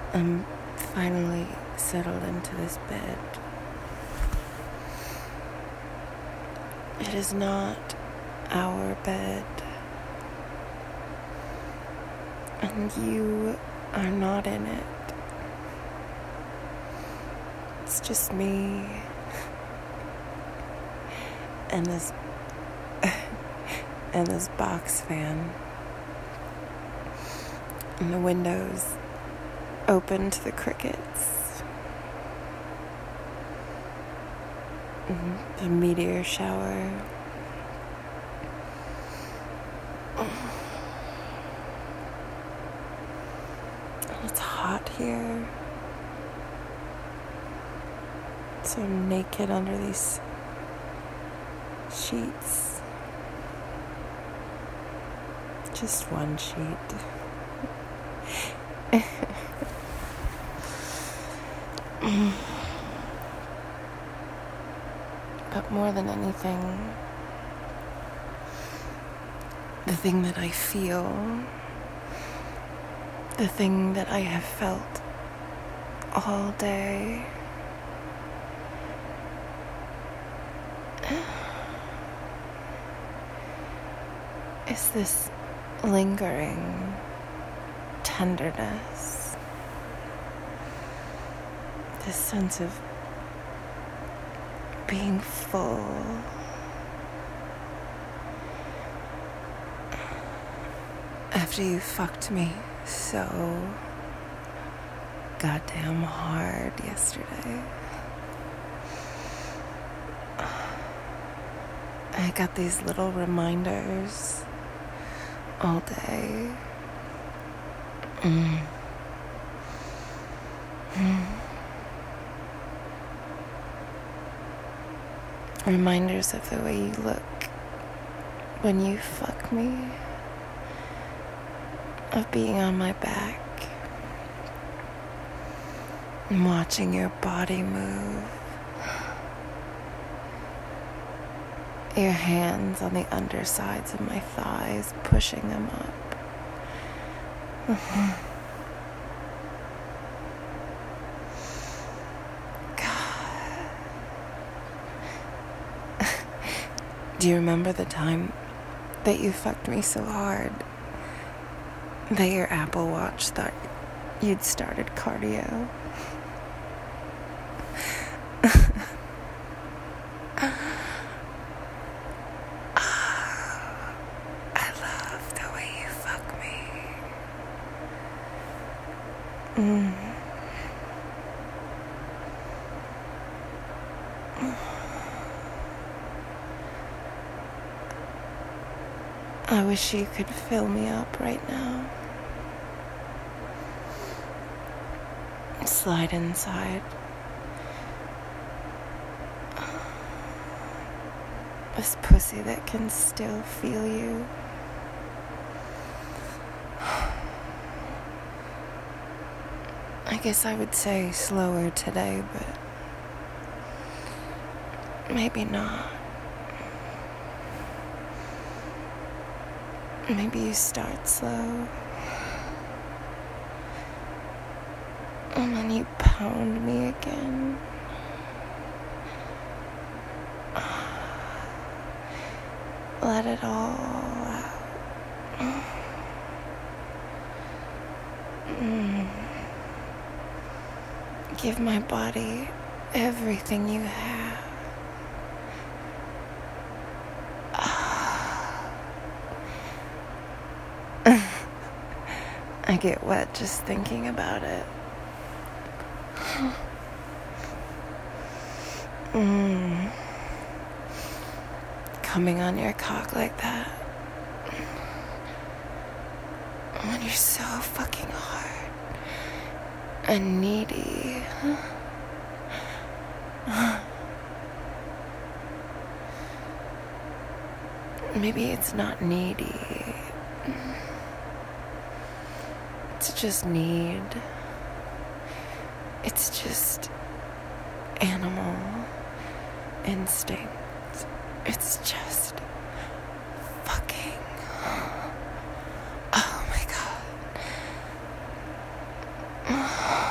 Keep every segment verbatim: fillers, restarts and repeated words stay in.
I'm finally settled into this bed. It is not our bed, and you are not in it. It's just me and this and this box fan, and the windows open to the crickets. Mm-hmm. The meteor shower. And it's hot here. So I'm naked under these sheets. Just one sheet. But more than anything, the thing that I feel, the thing that I have felt all day, is this lingering tenderness, this sense of being full, after you fucked me so goddamn hard yesterday. I got these little reminders all day. Mm. Mm. Reminders of the way you look when you fuck me, of being on my back and watching your body move, your hands on the undersides of my thighs, pushing them up. Mm-hmm. Do you remember the time that you fucked me so hard that your Apple Watch thought you'd started cardio? I love the way you fuck me. Mm. I wish you could fill me up right now. Slide inside. This pussy that can still feel you. I guess I would say slower today, but maybe not. Maybe you start slow, and then you pound me again. Let it all out. Mm. Give my body everything you have. I get wet just thinking about it. Mm. Coming on your cock like that. When you're so fucking hard and needy. Maybe it's not needy. It's just need. It's just animal instinct. It's just fucking. Oh my god.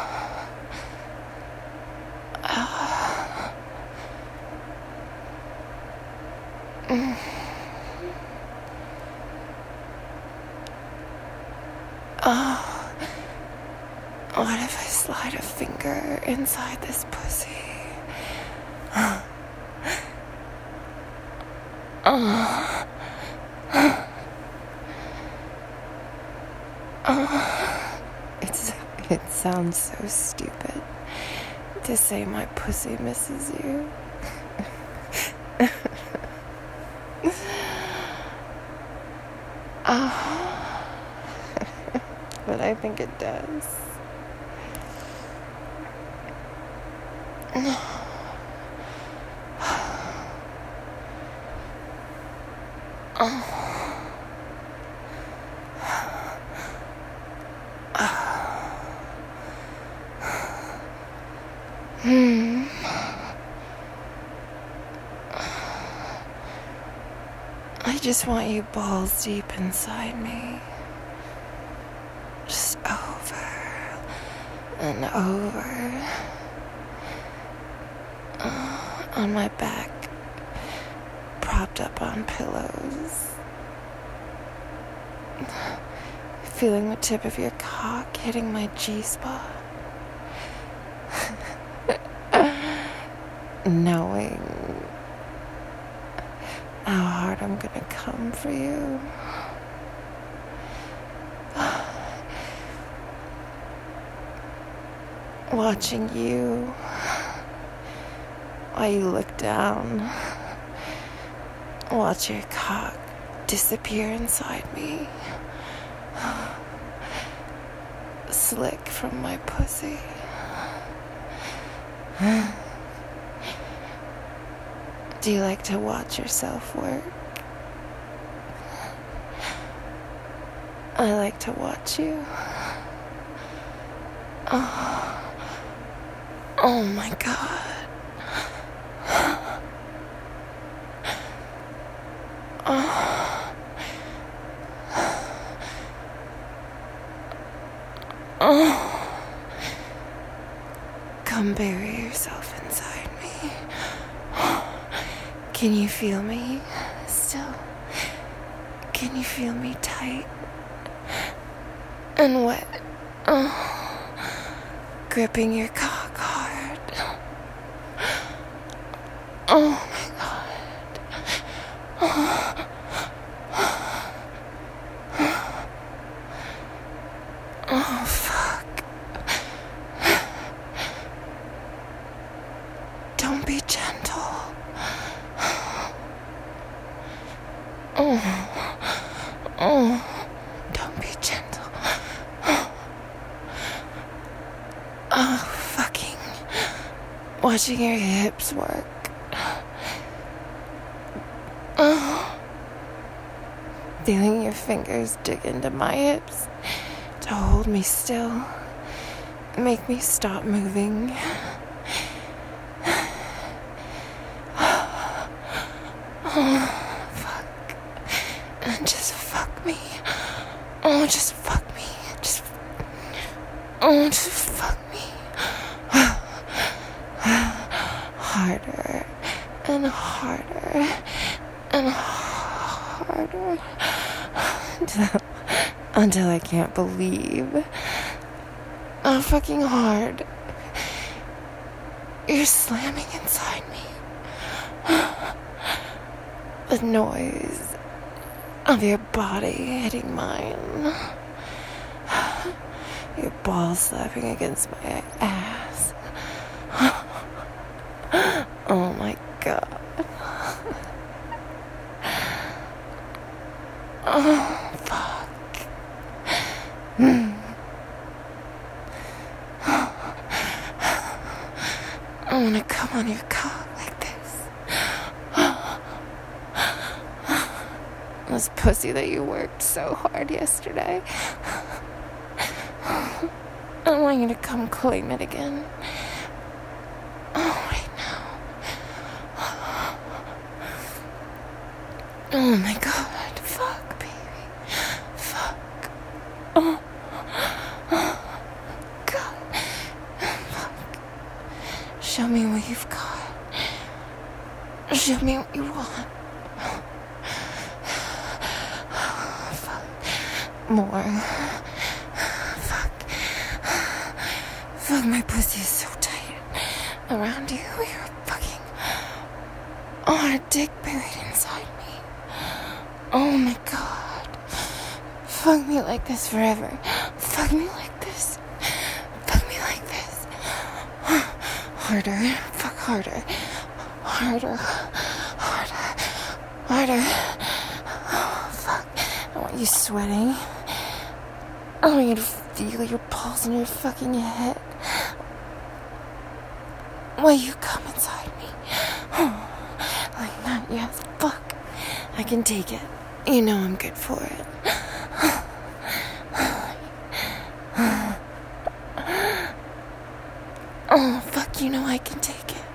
Oh, what if I slide a finger inside this pussy? Oh. Oh. Oh. It's, it sounds so stupid to say my pussy misses you. Oh. But I think it does. Oh. Hmm. I just want you balls deep inside me. Just over and over. Uh, on my back, propped up on pillows. Feeling the tip of your cock hitting my G-spot. Knowing how hard I'm gonna come for you. Watching you while you look down. Watch your cock disappear inside me. Slick from my pussy. Do you like to watch yourself work? I like to watch you. Oh, oh my God. Oh. Oh. Come bury yourself inside me. Can you feel me still? Can you feel me tight and wet? Oh, gripping your cock hard. Oh my God. Oh, oh fuck. Don't be gentle. Oh, oh, don't be gentle. Oh, fucking watching your hips work. Oh, feeling your fingers dig into my hips to hold me still, make me stop moving. Oh. Just fuck me. Oh, just fuck me. Just. Oh, just fuck me. Harder and harder and harder until, until I can't believe how fucking hard you're slamming inside me. The noise of your body hitting mine. Your balls slapping against my ass. Oh my God. Oh, fuck. I wanna come on your cock like this. This pussy that you worked so hard yesterday. I want you to come claim it again. Oh, right now. Oh my God. Fuck, baby. Fuck. Oh. Oh. God. Fuck. Show me what you've got. Show me what you want. More. Fuck, my pussy is so tight around you. You're fucking on a dick buried inside me. Oh my god. Fuck me like this forever. Fuck me like this. Fuck me like this. Harder. Fuck harder. Harder. Harder. Harder. Oh, fuck. I want you sweating. I want you to feel your pulse in your fucking head while you come inside me. Like that, yes. Fuck. I can take it. You know I'm good for it. Oh, fuck, you know I can take it.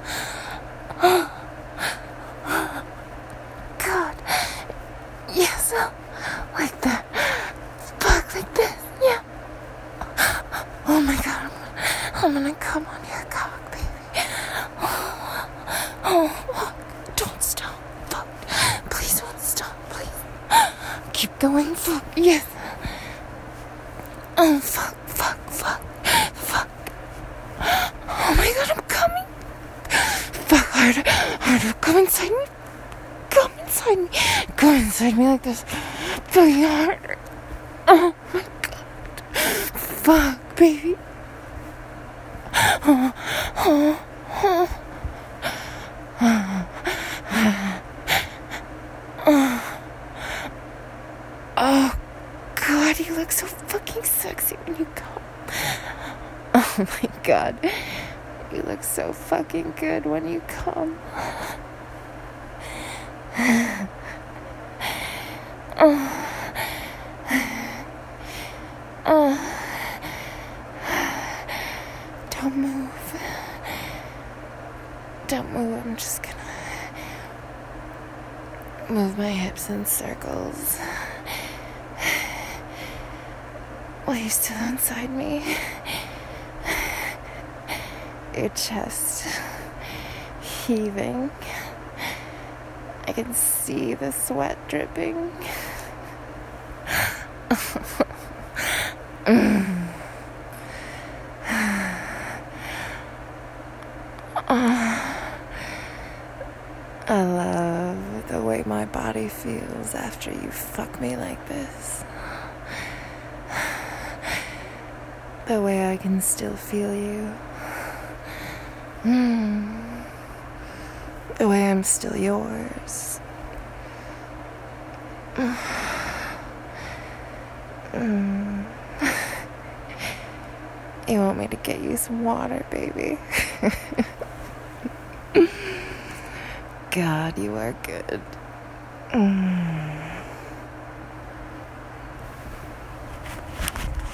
God. Yes. Like that. Fuck, like this. Yeah. Oh my god. I'm gonna come on your cock, baby. Oh, fuck. Don't stop. Fuck. Please don't stop, please. Keep going. Fuck. Yes. Oh, fuck, fuck, fuck. Fuck. Oh my god, I'm coming. Fuck, harder, harder. Come inside me. Come inside me. Come inside me like this. Fucking harder. Oh my god. Fuck, baby. Oh, oh, oh. Oh god, you look so fucking sexy when you come. Oh my god. You look so fucking good when you come. Oh. Oh. Don't move. Don't move. I'm just gonna move my hips in circles while you're still inside me. Your chest heaving. I can see the sweat dripping. mm. I love the way my body feels after you fuck me like this. The way I can still feel you. Mm. The way I'm still yours. Mm. You want me to get you some water, baby? God, you are good. Mm.